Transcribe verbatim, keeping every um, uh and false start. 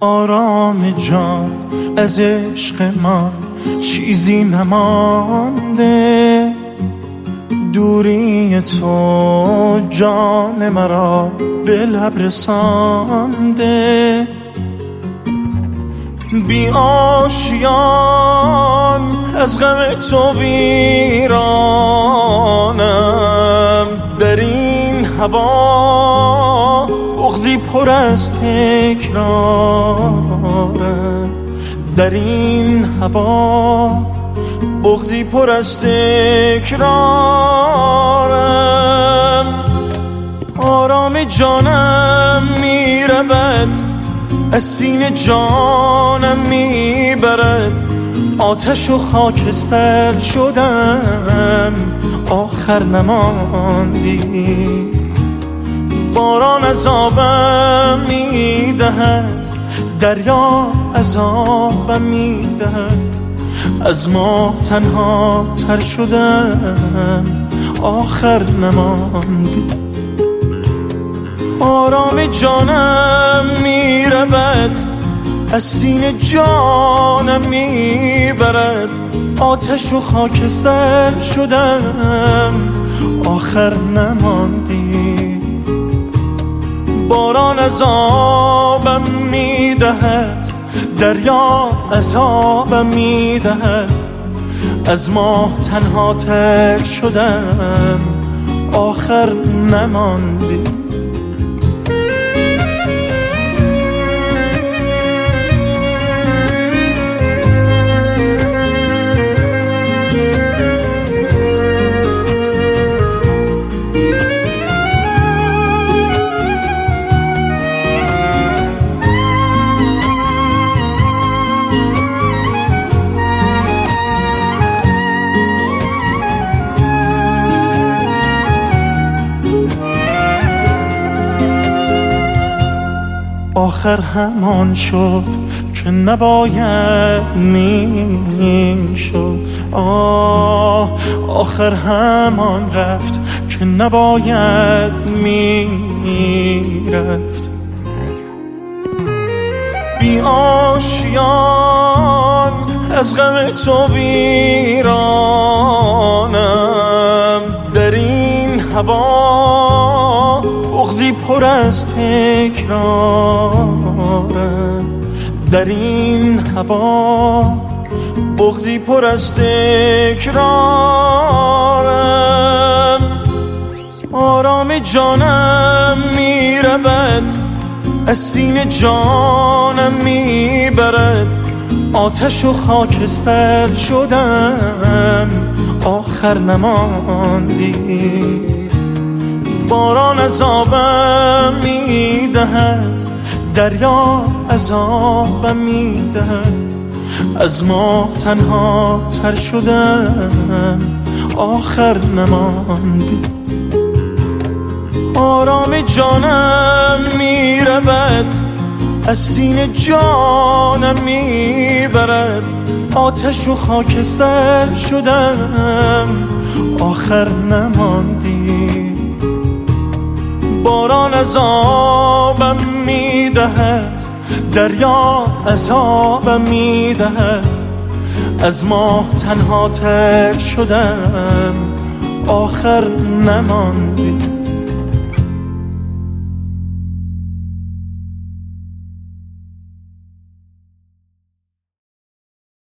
آرام جان از عشق من چیزی نمانده، دوری تو جان مرا به لب رسانده. بی آشیان از غم تو ویرانم، در این هوا بغضی پر از تکرارم، در این هوا بغضی پر از تکرارم. آرام جانم میرود از سینه جانم میبرد، آتش و خاکستر شدم آخر نماندی. باران عذابم میدهد، دریا عذابم میدهد، از ما تنها تر شدم آخر نماندی. آرام جانم میرود از سینه جانم میبرد، آتش و خاکستر شدم آخر نماندی. باران عذابم میدهد، دریا عذابم میدهد، از ما تنها تر شدم آخر نماندی. آخر همان شد که نباید میشد، آه آخر همان رفت که نباید میرفت. بی آشیان از غم تو ویرانم، در این هوا بغضی پر از تکرارم، در این هوا بغضی پر از تکرارم. آرام جانم میرود از سینه جانم میبرد، آتش و خاکستر شدم آخر نماندی. باران عذابم میدهد، دریا عذابم میدهد، از ما تنها تر شدم آخر نماندی. آرام جانم میرود از سینه جانم میبرد، آتش و خاکستر شدم آخر نماندی. باران عذابم میدهد، دریا عذابم میدهد، از ما تنها تر شدم آخر نماندی.